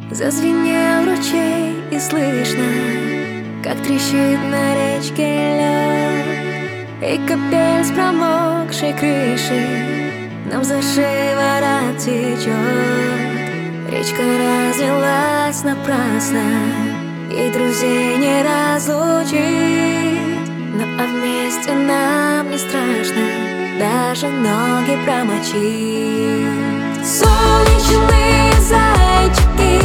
Зазвенел ручей и слышно, как трещит на речке лед, и капель с промокшей крыши нам за шиворот течет. Речка разлилась напрасно, ей друзей не разлучить, но вместе нам не страшно даже ноги промочить. Солнечные зайчики